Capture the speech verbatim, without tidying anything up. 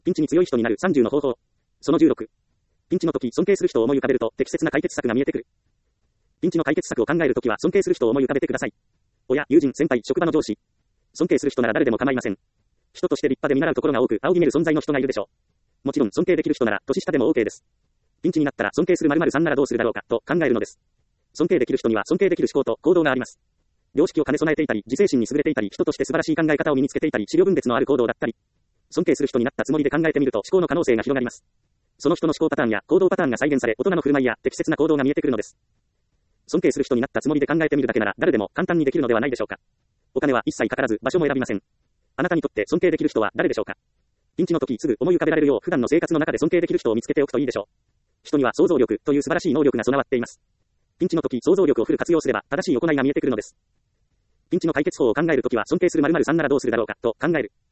ピンチに強い人になるさんじゅうの方法。そのじゅうろく。ピンチの時、尊敬する人を思い浮かべると、適切な解決策が見えてくる。ピンチの解決策を考えるときは、尊敬する人を思い浮かべてください。親、友人、先輩、職場の上司。尊敬する人なら誰でも構いません。人として立派で見習うところが多く、仰ぎ見る存在の人がいるでしょう。もちろん、尊敬できる人なら、年下でも OK です。ピンチになったら、尊敬する〇〇さんならどうするだろうか、と考えるのです。尊敬できる人には、尊敬できる思考と行動があります。良識を兼ね備えていたり、自制心に優れていたり、人として素晴らしい考え方を身につけていたり、思慮分別のある行動だったり。尊敬する人になったつもりで考えてみると、思考の可能性が広がります。その人の思考パターンや行動パターンが再現され、大人の振る舞いや適切な行動が見えてくるのです。尊敬する人になったつもりで考えてみるだけなら、誰でも簡単にできるのではないでしょうか。お金は一切かからず、場所も選びません。あなたにとって尊敬できる人は誰でしょうか。ピンチの時すぐ思い浮かべられるよう、普段の生活の中で尊敬できる人を見つけておくといいでしょう。人には想像力という素晴らしい能力が備わっています。ピンチの時、想像力をフル活用すれば、正しい行いが見えてくるのです。ピンチの解決法を考えるときは、尊敬する〇〇さんならどうするだろうか、と考える。